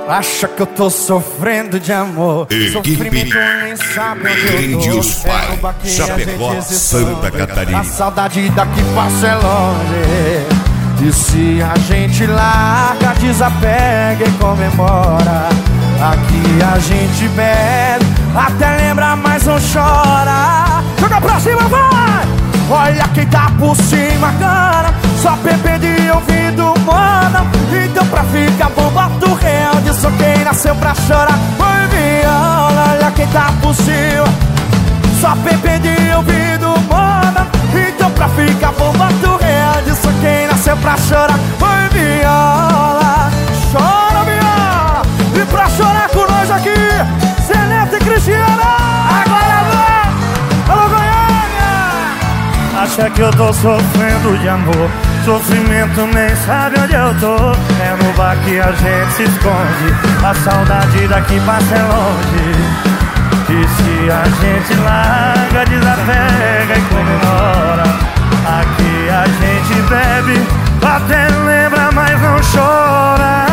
Acha que eu tô sofrendo de amor. Sofrimento nem sabe onde eu tô. É no Baquinha, Chapecó, Santa Catarina. A saudade daqui passa é longe. E se a gente larga, desapega e comemora. Aqui a gente bebe, até lembra, mas não chora. Joga pra cima, vai! Olha quem tá por cima, cara. Só bebê de ouvido, mano. Então pra ficar bom, bota o real. Disso quem nasceu pra chorar foi viola. Olha quem tá por cima. Só bebê de ouvido, mano. Então pra ficar bom, bota o real. Disso quem nasceu pra chorar foi viola. Chora, viola. E pra chorar com nós aqui, Zeneto e Cristiana. Agora vai! Alô, Goiânia! Acha que eu tô sofrendo de amor. Sofrimento nem sabe onde eu tô. É no bar que a gente se esconde. A saudade daqui passa é longe. E se a gente larga, desapega e comemora. Aqui a gente bebe, até lembra, mas não chora.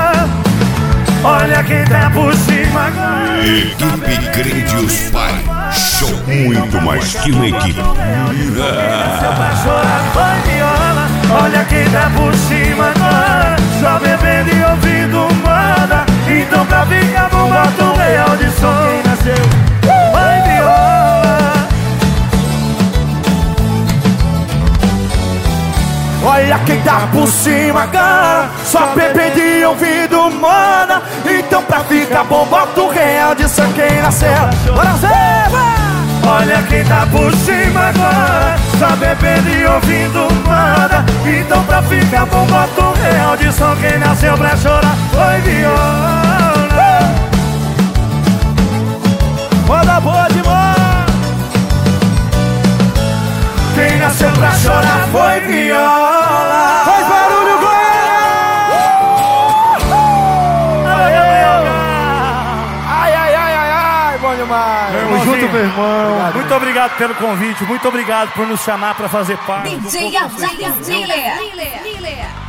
Olha quem tá por cima agora. Equipe Grande Os Pai. Show muito mais que uma equipe. Pra chorar foi viola. Olha quem tá por cima agora. Só bebendo e ouvindo moda. Então pra ficar bom, bota um real de som. Quem nasceu foi viola. Olha quem tá por cima, cara. Só bebê de ouvido, mana. Então pra ficar bom, bota o real de só quem nasceu. Bora, Zé, vai! Olha quem tá por cima agora. Só bebendo e ouvindo moda. Então pra ficar bom, bota um real de som. Quem nasceu pra chorar foi viola. Manda boa demais. Quem nasceu pra chorar foi viola. Faz barulho, Goiânia! Ai, ai, ai, ai, ai, bom demais. Tamo junto, meu irmão. Obrigado. Muito obrigado pelo convite. Muito obrigado por nos chamar pra fazer parte. DJ Miller.